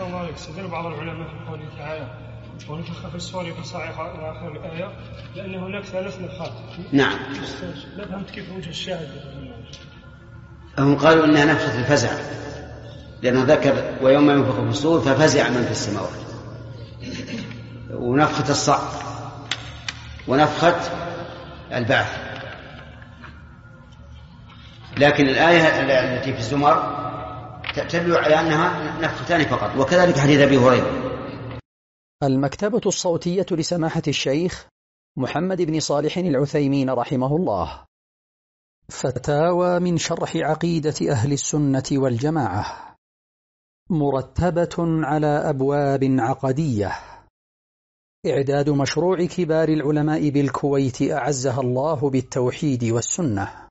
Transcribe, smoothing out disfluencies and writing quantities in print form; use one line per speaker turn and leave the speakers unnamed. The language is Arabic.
أحسن الله عليك. استدل بعض العلماء في قوله تعالى ونفخ في الصور فصعق إلى آخر الآية لأن هناك 3 نفخات.
نعم.
لا فهمت كيف وجه الشاهد.
هم قالوا إنها نفخة الفزع لأنه ذكر ويوم ينفخ في الصور ففزع من في السماوات، ونفخة الصعق ونفخة البعث. لكن الآية التي في الزمر تدل على أنها نفختان فقط، وكذلك حديث أبي هريرة.
المكتبة الصوتية لسماحة الشيخ محمد بن صالح العثيمين رحمه الله. فتاوى من شرح عقيدة أهل السنة والجماعة، مرتبة على أبواب عقدية. إعداد مشروع كبار العلماء بالكويت أعزها الله بالتوحيد والسنة.